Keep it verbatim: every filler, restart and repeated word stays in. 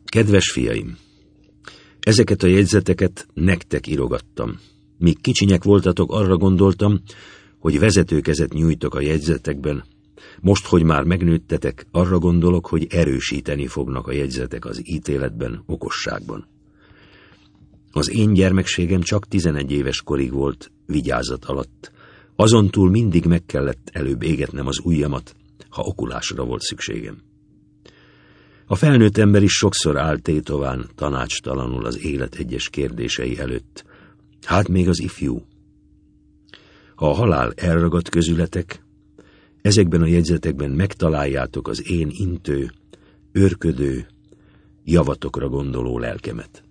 Kedves fiaim, ezeket a jegyzeteket nektek írogattam. Míg kicsinyek voltatok, arra gondoltam, hogy vezetőkezet nyújtok a jegyzetekben. Most, hogy már megnőttetek, arra gondolok, hogy erősíteni fognak a jegyzetek az ítéletben, okosságban. Az én gyermekségem csak tizenegy éves korig volt vigyázat alatt. Azon túl mindig meg kellett előbb égetnem az ujjamat, ha okulásra volt szükségem. A felnőtt ember is sokszor áll tétován, tanácstalanul az élet egyes kérdései előtt. Hát még az ifjú. Ha a halál elragad közületek, ezekben a jegyzetekben megtaláljátok az én intő, őrködő, javatokra gondoló lelkemet.